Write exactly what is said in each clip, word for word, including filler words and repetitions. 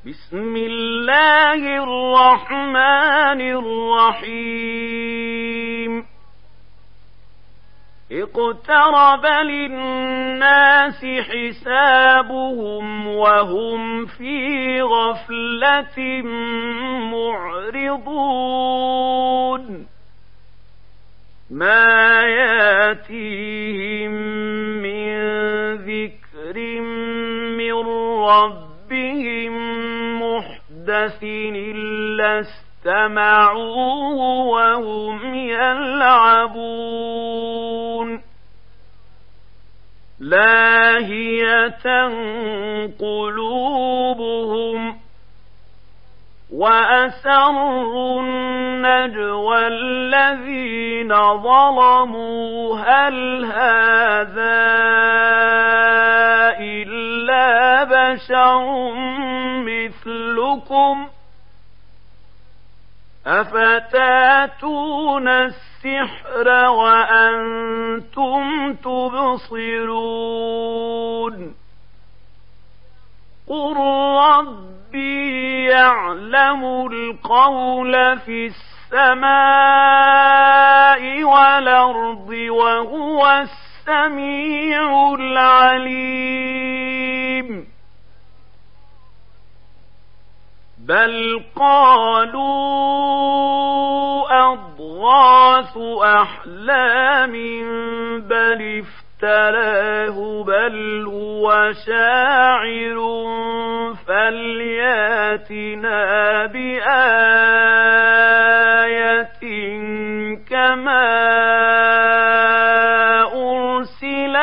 بسم الله الرحمن الرحيم اقترب للناس حسابهم وهم في غفلة معرضون ما ياتيهم من ذكر من ربهم محدث إلا استمعوه وهم يلعبون لاهية قلوبهم وأسروا النجوى الذين ظلموا هل هذا إلا بشر مثلكم أفتاتون السحر وأنتم تبصرون قل ربي يعلم القول في السماء والأرض وهو السميع العليم بل قالوا أضغاث أحلام بل افتراه بل هو شاعر فلياتنا بآية كما أرسل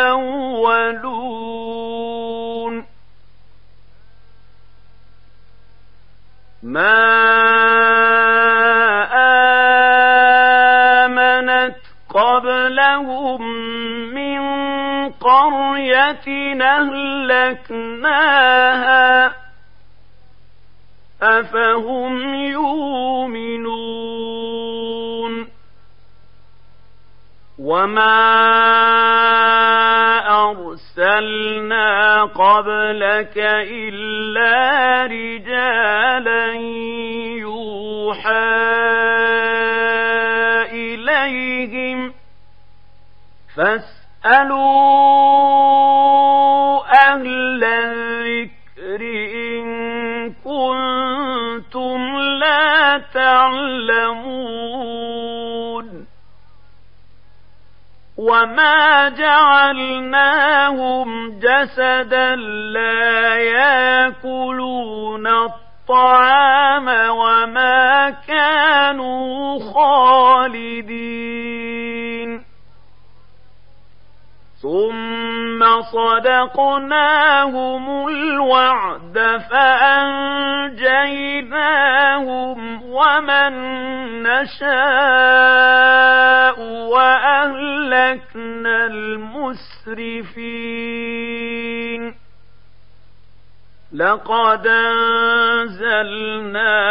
الأولون ما آمنت قبلهم من قرية أهلكناها أفهم يؤمنون وما أرسلنا قبلك إلا رجالا يوحى إليهم فاسألوا أهل الذكر إن كنتم لا تعلمون وما جعلناهم جسدا لا يأكلون الطعام وما كانوا خالدين ثم صدقناهم الوعد فأنجيناهم ومن نشاء وأهلكنا المسرفين لقد أنزلنا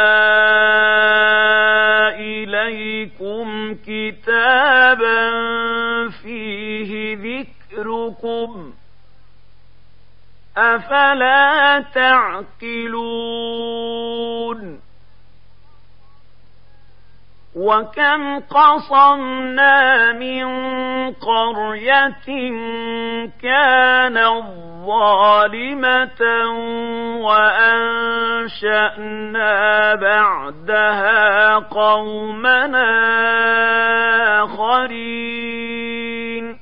إليكم كتابا فيه ذكركم أفلا تعقلون وكم قصمنا من قرية كانت ظالمة وأنشأنا بعدها قومنا آخرين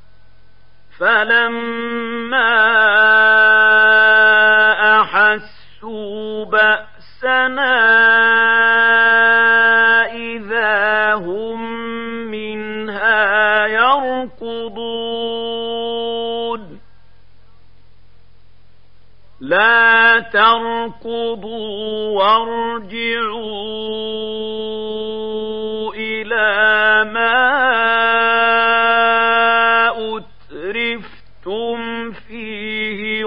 فلما أحسوا بأسنا إذا هم منها يركضون لا تركضوا وارجعوا إلى ما أترفتم فيه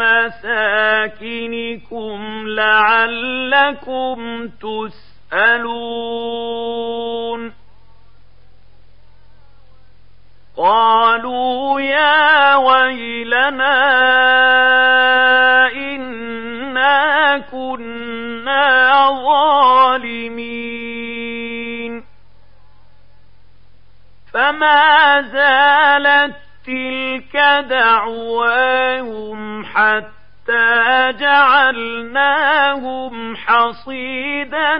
ومساكنكم لعلكم تسألون قالوا يا ويلنا إنا كنا ظالمين فما زالت تلك دعواهم حتى جعلناهم حصيدا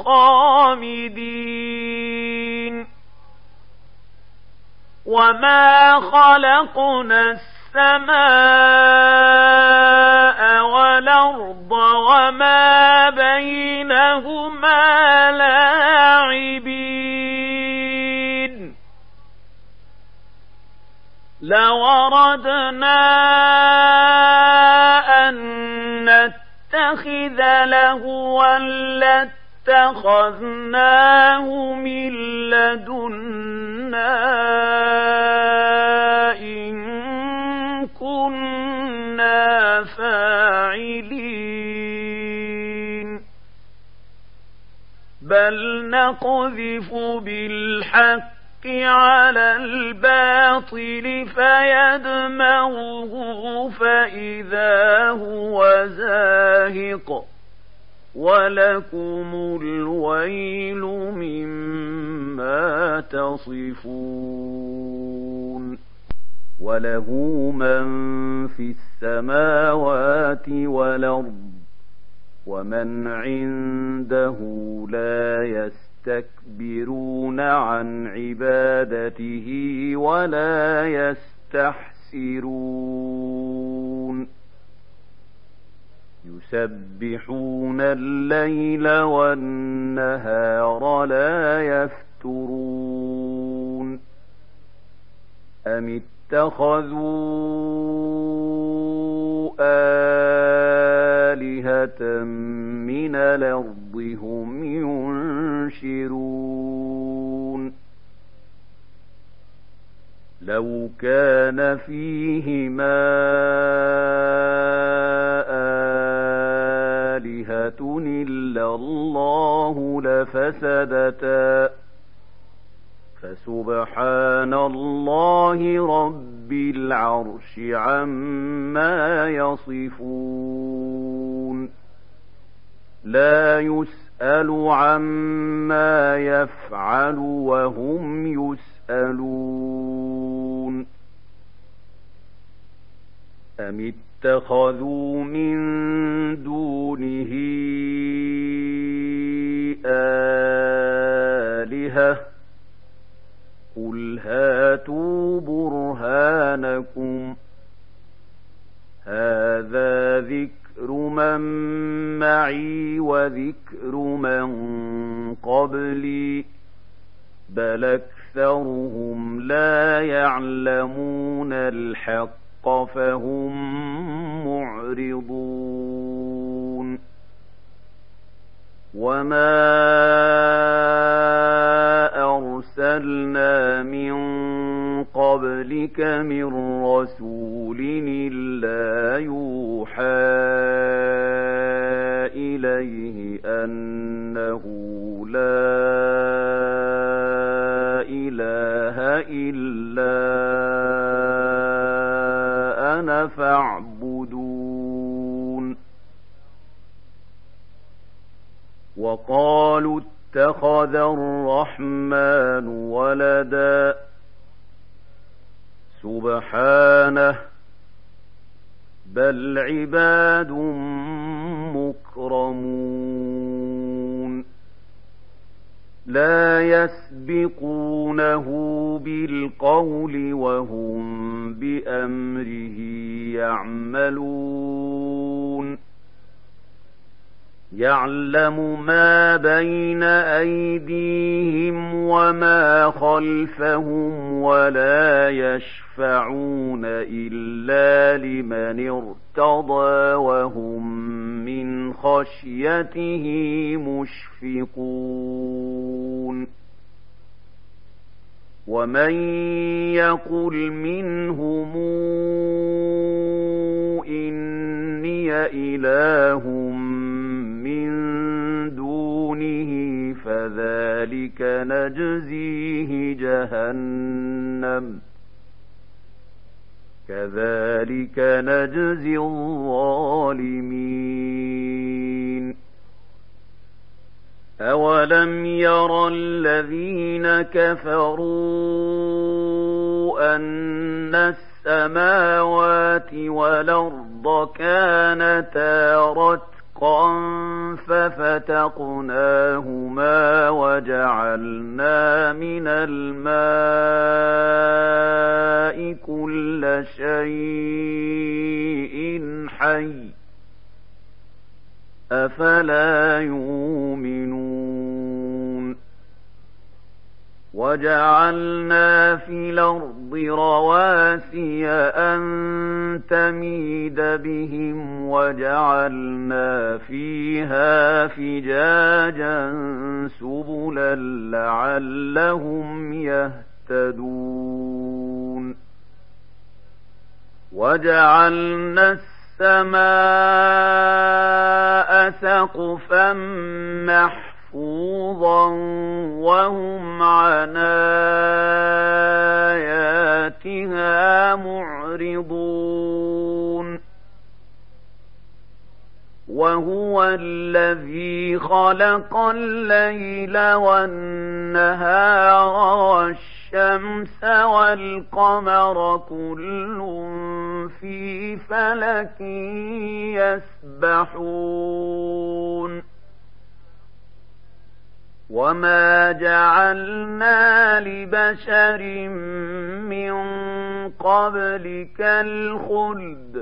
خامدين وما خلقنا السماء والأرض وما بينهما لاعبين لو أردنا أن نتخذ لهوا لاتخذناه من لدنا إن كنا فاعلين بل نقذف بالحق على الباطل فيدمغه فإذا هو زاهق ولكم الويل مما تصفون وله من في السماوات والأرض ومن عنده لا يستكبرون عن عبادته ولا يستحسرون يسبحون الليل والنهار لا يفترون أم اتخذوا آلهة من الأرض هم ينشرون لو كان فيهما آلهة إلا الله لفسدتا فسبحان الله رب العرش عما يصفون لا يسأل عما يفعل وهم يسألون أم اتخذوا من دونه آلهة قل هاتوا برهانكم هذا ذكر من معي وذكر من قبلي بل أكثرهم لا يعلمون الحق فهم معرضون وما أرسلنا من قبلك من رسول إلا يوحى إليه أنه لا إله إلا أنا فاعبدون وقالوا اتخذ الرحمن ولدا سبحانه بل عباد مكرمون لا يسبقونه بالقول وهم بأمره يعملون يعلم ما بين أيديهم وما خلفهم ولا يشفعون إلا لمن ارتضى وهم من خشيته مشفقون ومن يقل منهم إني إله من دونه فذلك نجزيه جهنم كذلك نجزي الظالمين أَوَلَمْ يَرَ الَّذِينَ كَفَرُوا أَنَّ السَّمَاوَاتِ وَالْأَرْضَ كَانَتَا رَتْقًا فَفَتَقْنَاهُمَا وَجَعَلْنَا مِنَ الْمَاءِ كُلَّ شَيْءٍ حَيٍّ أَفَلَا يُؤْمِنُونَ وَجَعَلْنَا فِي الْأَرْضِ رَوَاسِيَ أَن تَمِيدَ بِهِمْ وَجَعَلْنَا فِيهَا فِجَاجًا سُبُلًا لَّعَلَّهُمْ يَهْتَدُونَ وَجَعَلْنَا السَّمَاءَ سَقْفًا مَّحْفُوظًا وَهُمْ عَنْ آيَاتِهَا مُعْرِضُونَ وَهُوَ الَّذِي خَلَقَ اللَّيْلَ وَالنَّهَارَ وَالشَّمْسَ وَالْقَمَرَ كُلٌّ فِي فَلَكٍ يَسْبَحُونَ وَمَا جَعَلْنَا لِبَشَرٍ مِّن قَبْلِكَ الْخُلْدَ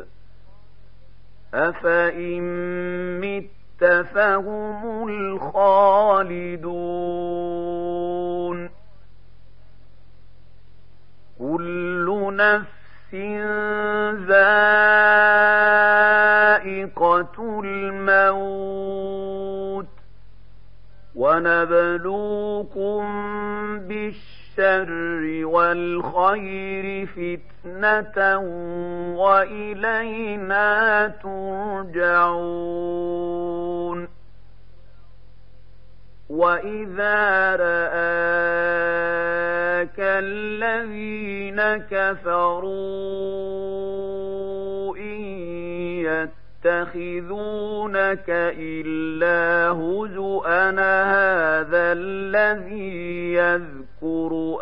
أَفَإِن مِّتَّ فَهُمُ الْخَالِدُونَ كُلُّ نَفْسٍ ذَائِقَةُ الْمَوْتِ وَنَبْلُوكُم بِالشَّرِّ وَالْخَيْرِ فِتْنَةً وَإِلَيْنَا تُرْجَعُونَ وَإِذَا رَآكَ الَّذِينَ كَفَرُوا إِن يَتَّخِذُونَكَ إِلَّا هُزُوًا أَهَٰذَا الَّذِي يَذْكُرُ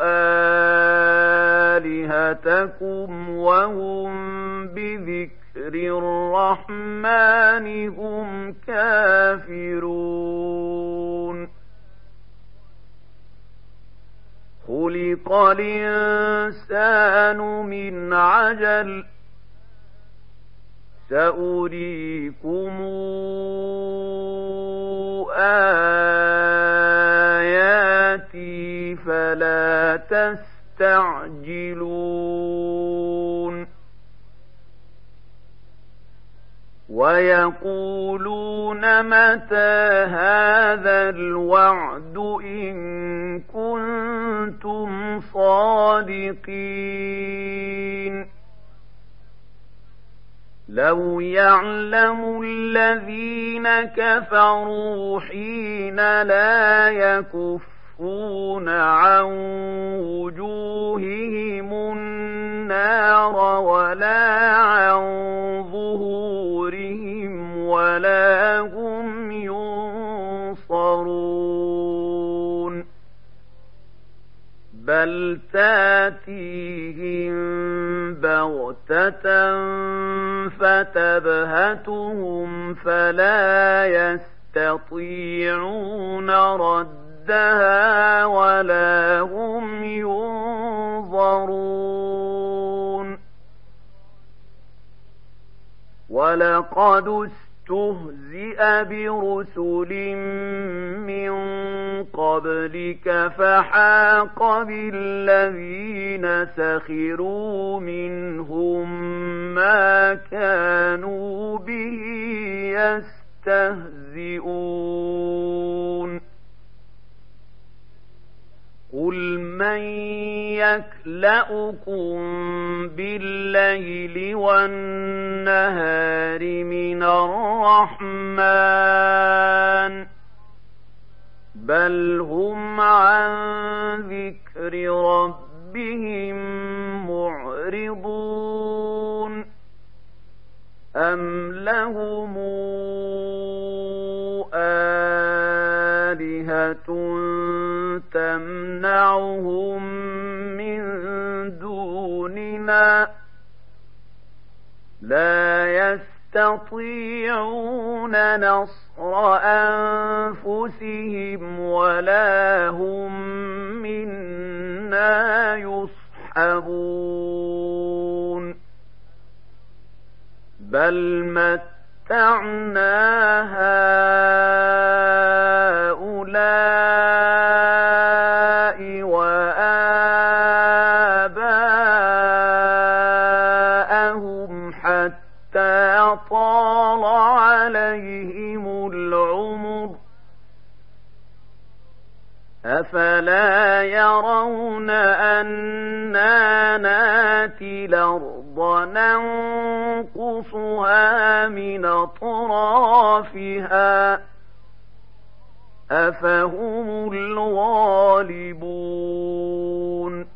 آلِهَتَكُمْ وَهُم بِذِكْرِ الرَّحْمَٰنِ هُمْ كَافِرُونَ خُلِقَ الْإِنسَانُ مِنْ عَجَلٍ سَأُرِيكُمْ آيَاتِي فَلَا تَسْتَعْجِلُونِ وَيَقُولُونَ مَتَىٰ هَٰذَا الْوَعْدُ إِن كُنتُمْ صَادِقِينَ لَوْ يَعْلَمُ الَّذِينَ كَفَرُوا حِينَ لَا يَكُفُّونَ عَن وُجُوهِهِمُ النَّارَ وَلَا عَن ظُهُورِهِمْ وَلَا هُمْ يُنصَرُونَ بَلْ تَأْتِيهِم بَغْتَةً فَتَبْهَتُهُمْ فَلَا يَسْتَطِيعُونَ رَدَّهَا وَلَا هُمْ يُنظَرُونَ وَلَقَدِ اسْتُهْزِئَ بِرُسُلٍ مِّن قَبْلِكَ فَحَاقَ بِالَّذِينَ سَخِرُوا مِنْهُم مَّا كَانُوا بِهِ يَسْتَهْزِئُونَ قُلْ مَن يَكْلَؤُكُم بِاللَّيْلِ وَالنَّهَارِ مِنَ الرَّحْمَٰنِ بَلْ هُمْ عَن ذِكْرِ رَبِّهِم مُّعْرِضُونَ أَمْ لَهُمْ آلِهَةٌ تمنعهم من دوننا لا يستطيعون نصر أنفسهم ولا هم منا يصحبون بل متعنا هؤلاء وآباءهم حتى طال عليهم العمر أفلا يرون أنا ناتي الأرض ننقصها من أطرافها أفهم الغالبون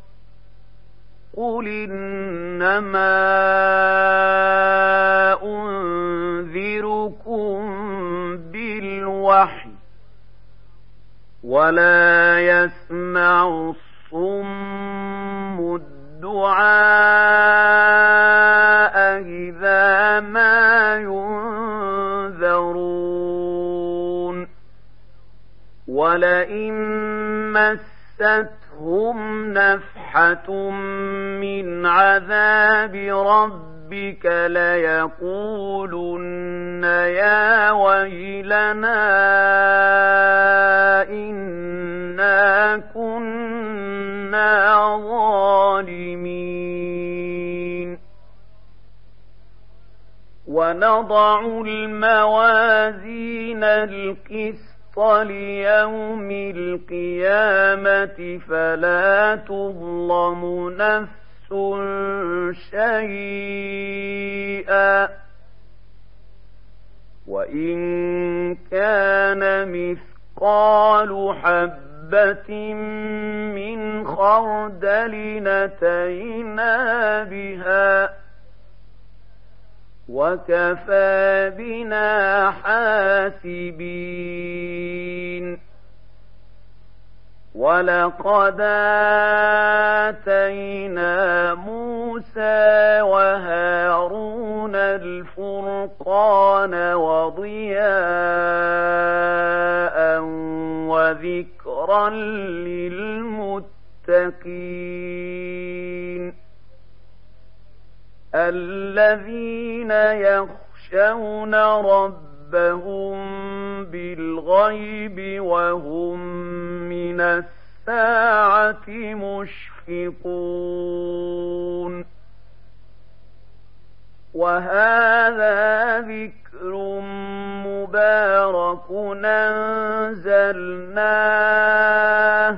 قل إنما أنذركم بالوحي ولا يسمع الصم الدعاء إذا ما ينذرون ولئن مستهم نفحة من عذاب ربك ليقولن يا ويلنا إنا كنا ظالمين ونضع الموازين القسط ليوم القيامة فلا تظلم نفس شيئا وإن كان مثقال حبة من خردل أتينا بها وكفى بنا حاسبين ولقد آتينا موسى وهارون الفرقان وضياء وذكرا للمتقين الذين يخشون ربهم بالغيب وهم من الساعة مشفقون وهذا ذكر مبارك أنزلناه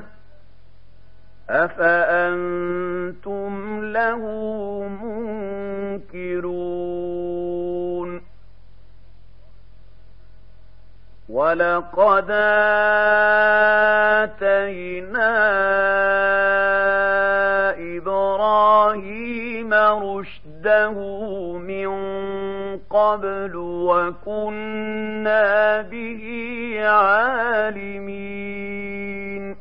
أفأنتم له منكرون ولقد آتينا إبراهيم رشده من قبل وكنا به عالمين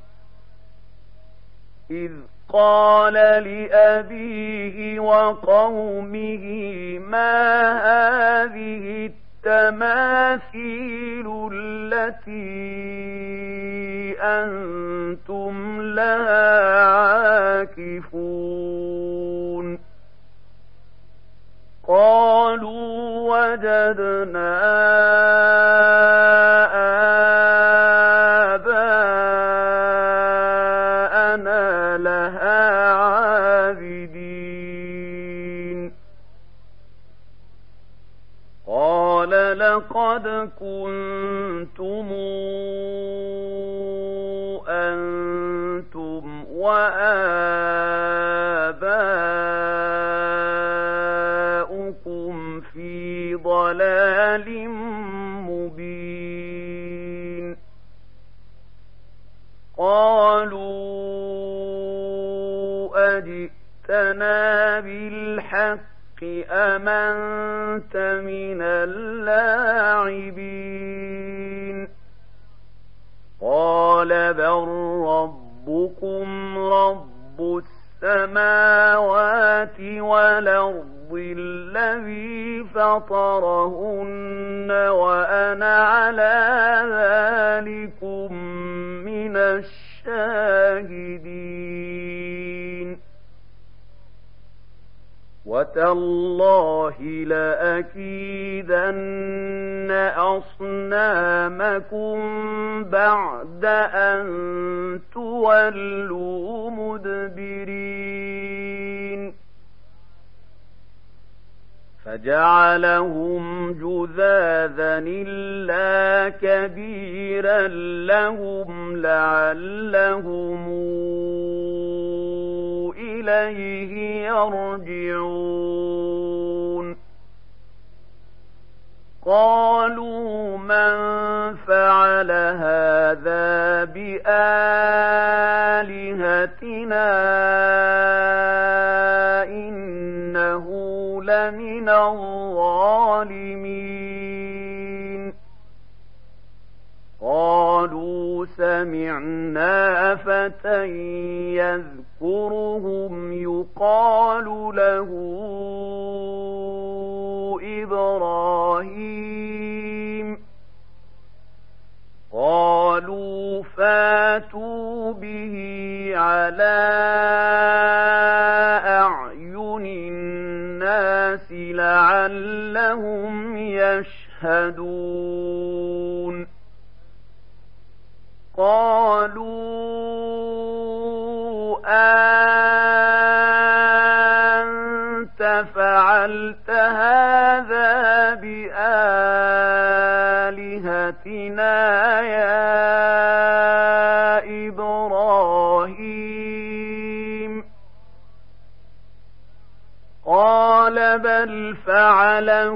إذ قال لأبيه وقومه ما هذه التماثيل التي أنتم لها عاكفون قالوا وجدنا آباءنا لها عابدين قال لقد كنتم أنتم وآباؤكم في ضلال مبين قالوا أجئتنا بالحق أم أنت من اللاعبين قال فطرهن وأنا على ذلكم من الشاهدين. وتالله لأكيدن أصنامكم بعد أن تولوا مدبرين. فجعلهم جذاذا إلا كبيرا لهم لعلهم إليه يرجعون. قالوا من فعل هذا بآلهتنا إنه لمن الظالمين. قالوا سمعنا فتى يذكرهم يقال له إبراهيم. قالوا فاتوا به على أعين الناس لعلهم يشهدون. قالوا أنت فعلت هذا بآلهتنا يا إبراهيم. قال بل فعله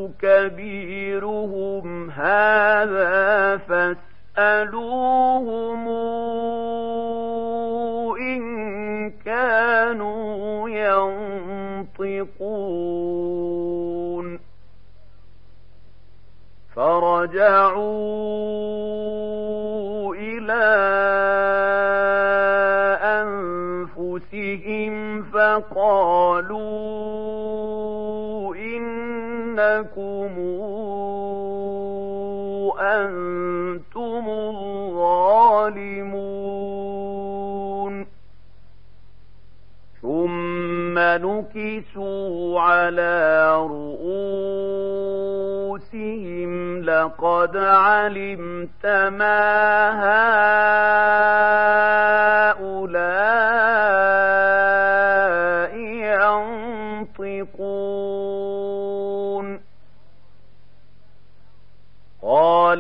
كبيرهم هذا فاسألوهم إن كانوا ينطقون. فرجعوا إلى أنفسهم فقالوا إنكم أنتم الظالمون. ثم نكسوا على رؤوسهم لقد علمت ما هؤلاء ينطقون. قال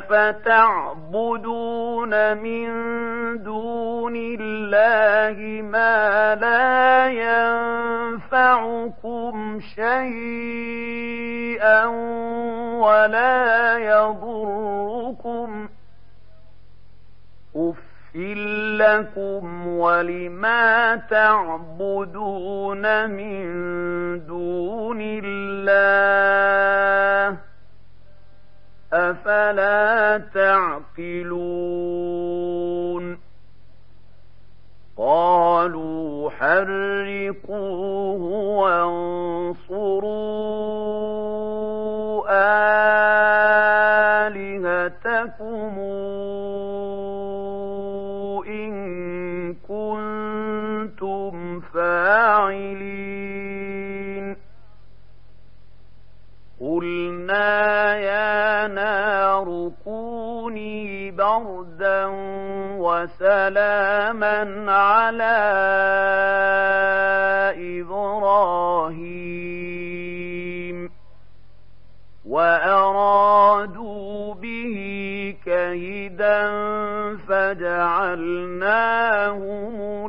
أفتعبدون من دون الله ما لا ينفعكم شيئا ولا يضركم أف لكم ولما تعبدون من دون الله أفلا تعقلون. قالوا حرقوه وانصروا آلهتكم إن كنتم فاعلين. قلنا يا نار كوني بردا وسلاما على إبراهيم وأرادوا به كيدا فجعلناهم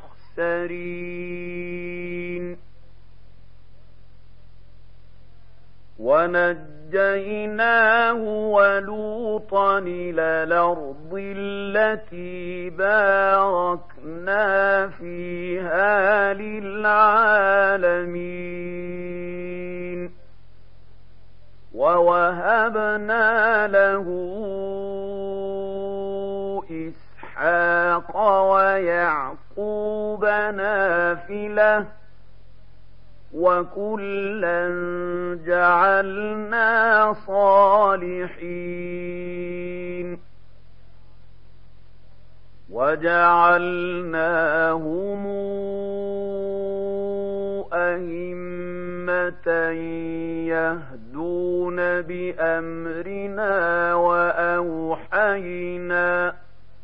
الأخسرين. ونجيناه ولوطا إلى الأرض التي باركنا فيها للعالمين. ووهبنا له إسحاق ويعقوب نافلة وكلا جعلنا صالحين وجعلناهم أئمة يهدون بأمرنا وأوحينا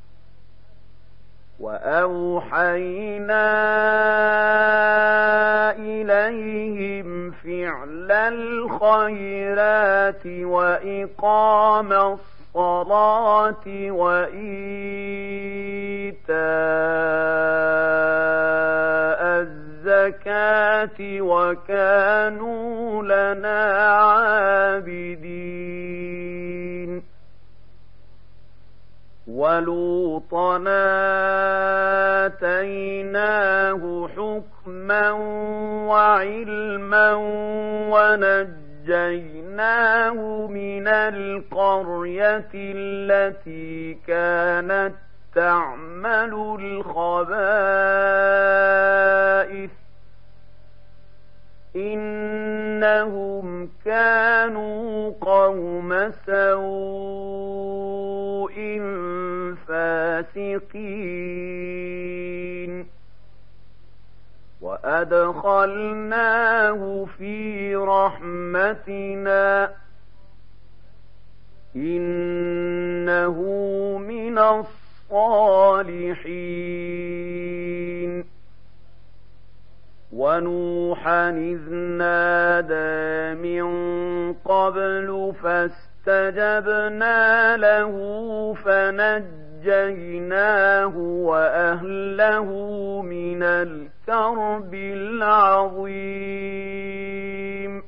وأوحينا إليهم فعل الخيرات وإقام الصلاة وإيتاء الزكاة وكانوا لنا عابدين ولوطا آتيناه حكما وعلما ونجيناه من القرية التي كانت تعمل الخبائث إنهم كانوا قوم سوء فاسقين وأدخلناه في رحمتنا إنه من الصالحين ونوحا إذ نادى من قبل فاستجبنا له فنجيناه وأهله من الكرب العظيم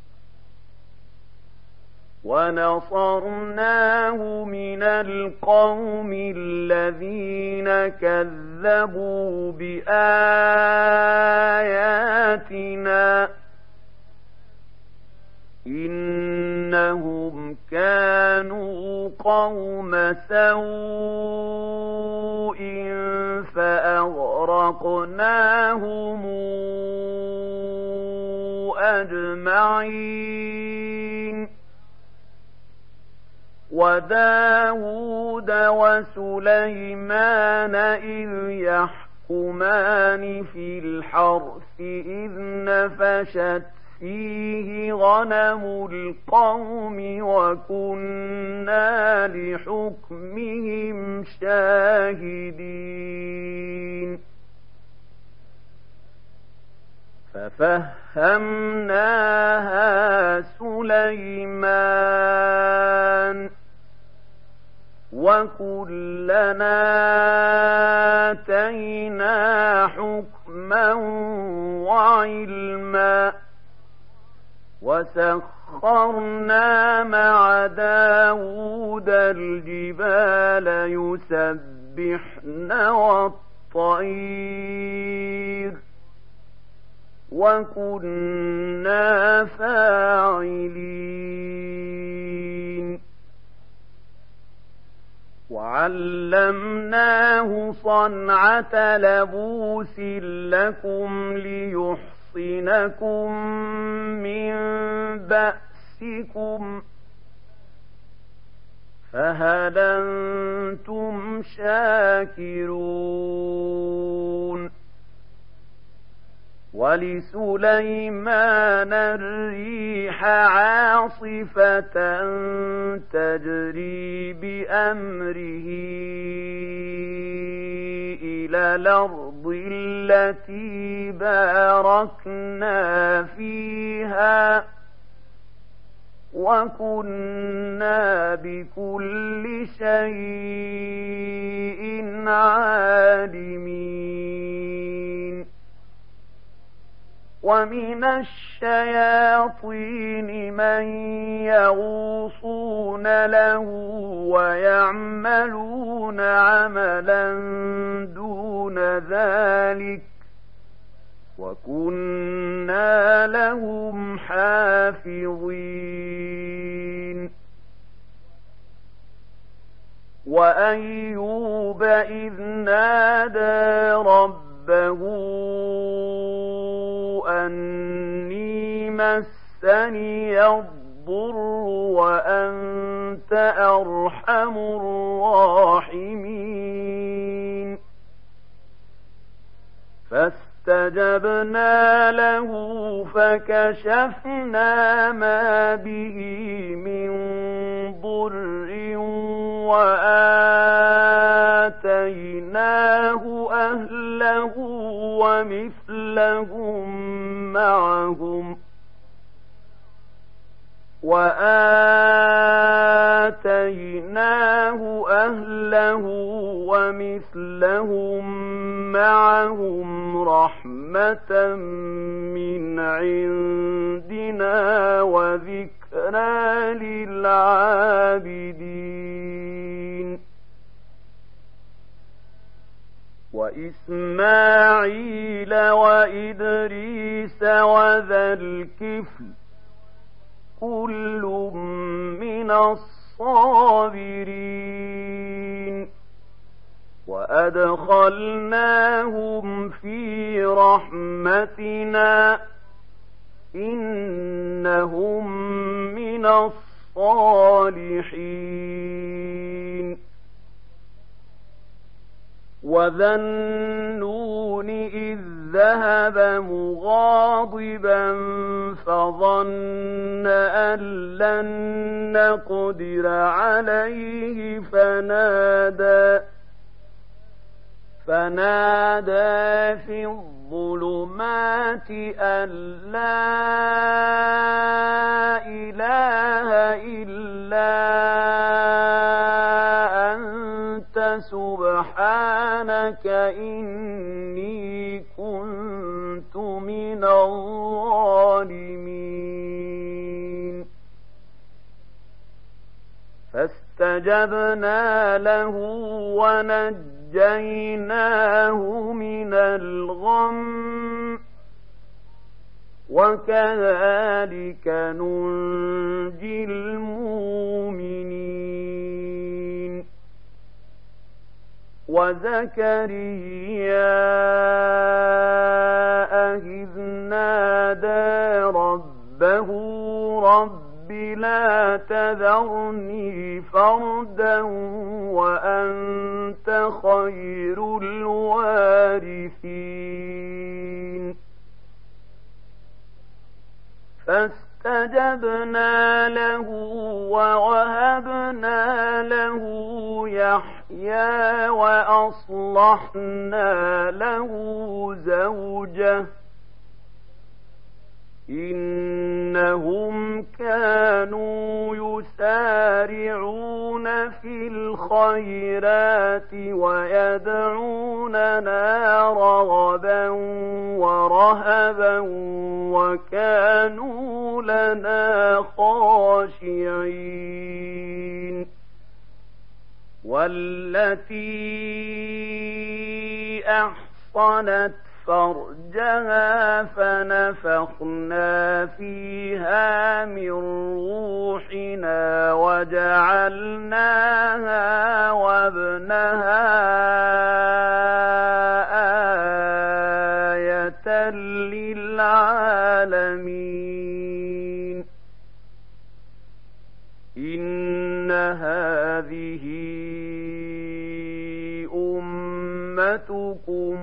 ونصرناه من القوم الذين كذبوا بآياتنا إنهم كانوا قوم سوء فأغرقناهم أجمعين وداود وسليمان إذ يحكمان في الحرث إذ نفشت فيه غنم القوم وكنا لحكمهم شاهدين ففهمناها سليمان وكلنا آتينا حكما وعلما وسخرنا مع داود الجبال يسبحن والطير وكنا فاعلين وعلمناه صنعة لبوس لكم ليحصنكم من بأسكم فهل أنتم شاكرون ولسليمان الريح عاصفة تجري بأمره إلى الأرض التي باركنا فيها وكنا بكل شيء عالمين ومن الشياطين من يغوصون له ويعملون عملا دون ذلك وكنا لهم حافظين وأيوب إذ نادى ربه أن مسني الضر وأنت أرحم الراحمين فاستجبنا له فكشفنا ما به من ضر وآتيناه أهله ومثلهم معهم وآتيناه أهله ومثلهم معهم رحمة من عندنا وذكرى للعابدين وإسماعيل وإدريس وذا الكفل كل من الصابرين وأدخلناهم في رحمتنا إنهم من الصالحين وذا النون إذ ذهب مغاضبا فظن أن لن نقدر عليه فنادى فنادى في الظلمات أن لا إله إلا أنت سبحانك إني كنت من الظالمين فاستجبنا له ونجيناه من الغم وكذلك ننجي المؤمنين وزكريا إذ نادى ربه رب لا تذرني فردا وأنت خير الوارثين فاستجبنا له ووهبنا له يحيى وأصلحنا له زوجه إنهم كانوا يسارعون في الخيرات ويدعوننا رغبا ورهبا وكانوا لنا خاشعين والتي أحصنت فرجها فنفخنا فيها من روحنا وجعلناها وابنها آية للعالمين إن هذه أمتكم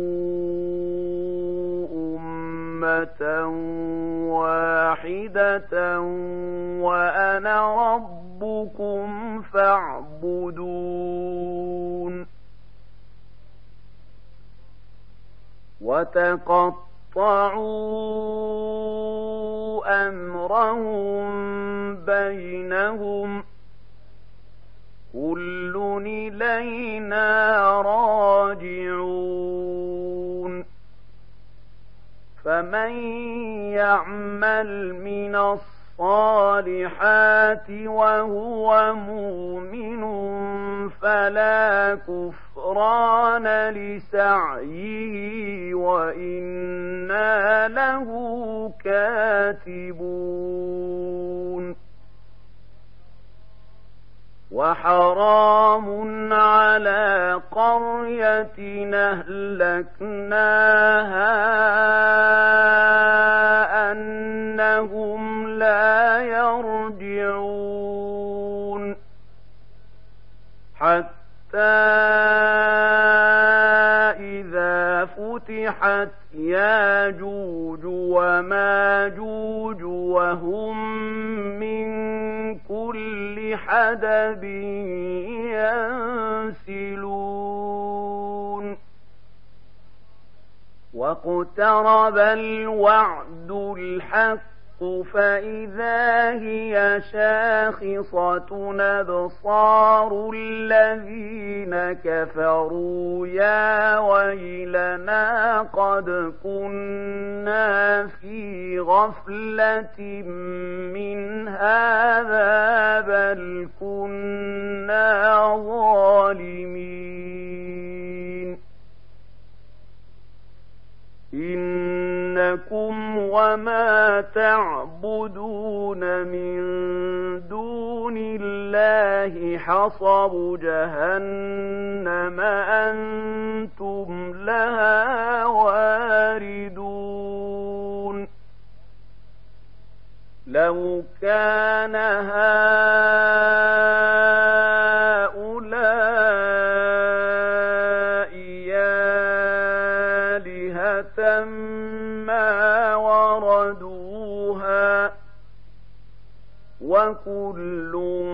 واحدة وأنا ربكم فاعبدون وتقطعوا أمرهم بينهم كل إلينا راجعون فمن يعمل من الصالحات وهو مؤمن فلا كفران لسعيه وإنا له كاتبون وحرام على قرية أهلكناها أنها فهم لا يرجعون حتى إذا فتحت ياجوج وماجوج وهم من كل حدب ينسلون واقترب الوعد الحق فإذا هي شاخصة أبصار الذين كفروا يا ويلنا قد كنا في غفلة من هذا بل كنا ظالمين إنكم وما تعبدون من دون الله حصب جهنم أنتم لها واردون لو كان هؤلاء آلهة ما وردوها وكل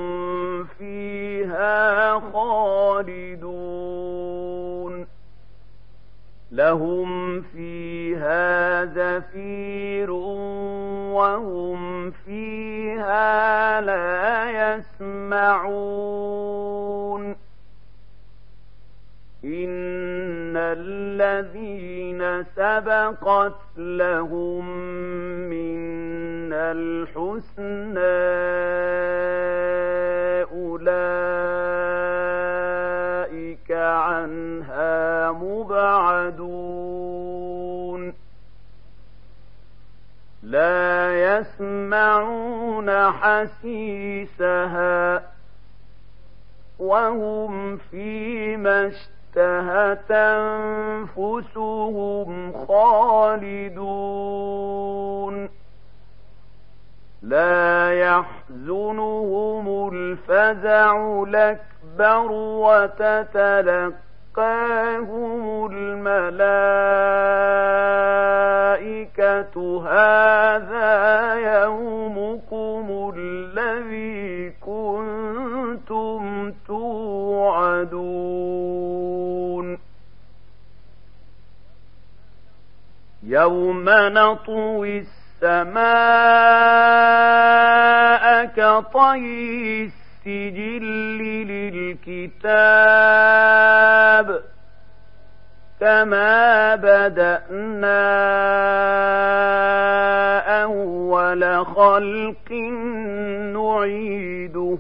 فيها خالدون لهم فيها زفير وهم فيها لا يسمعون إن الذين سبقت لهم منا الحسنى أولئك عنها مبعدون لا يسمعون حسيسها وهم فيما اشتهت أنفسهم خالدون لا يحزنهم الفزع الأكبر وتتلقاهم الملائكة هذا يومكم الذي كنتم توعدون يوم نطوي السماء كطي السجل للكتاب كما بدأنا أول خلق نعيده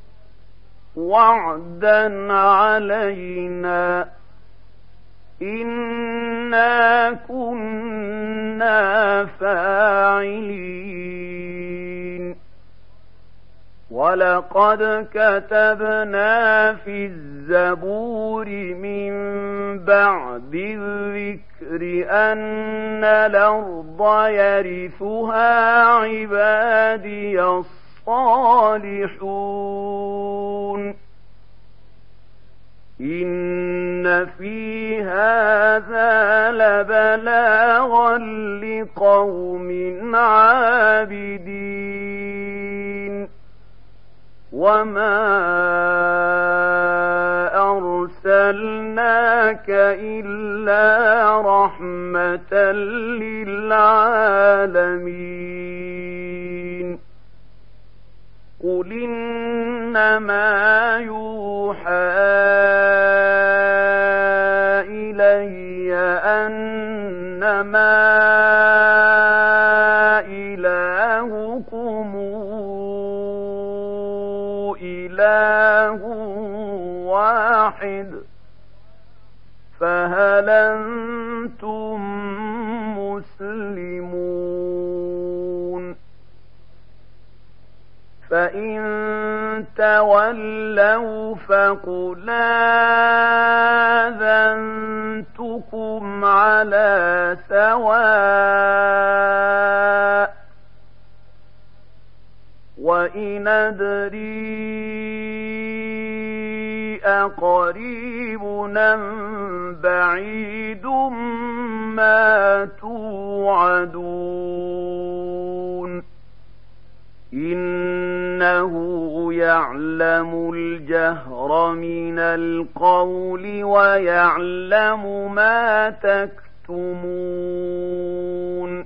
وعدا علينا إنا كنا فاعلين ولقد كتبنا في الزبور من بعد الذكر أن الأرض يرثها عبادي الصالحون إن في هذا لبلاغا لقوم عابدين وما أرسلناك إلا رحمة للعالمين قل إنما يوحى إلي أنما إلهكم إله واحد فهل أنتم مسلمون فإن تولوا فقل آذنتكم على سواء وإن أدري أقريب أم بعيد ما توعدون إنه يعلم الجهر من القول ويعلم ما تكتمون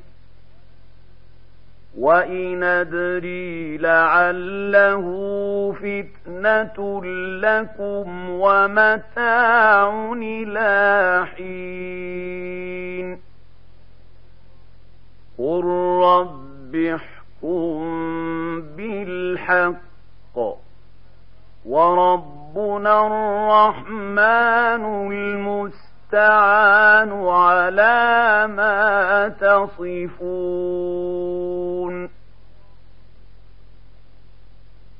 وإن أدري لعله فتنة لكم ومتاع إلى حين قل رب احكم بالحق وربنا الرحمن المستعان على ما تصفون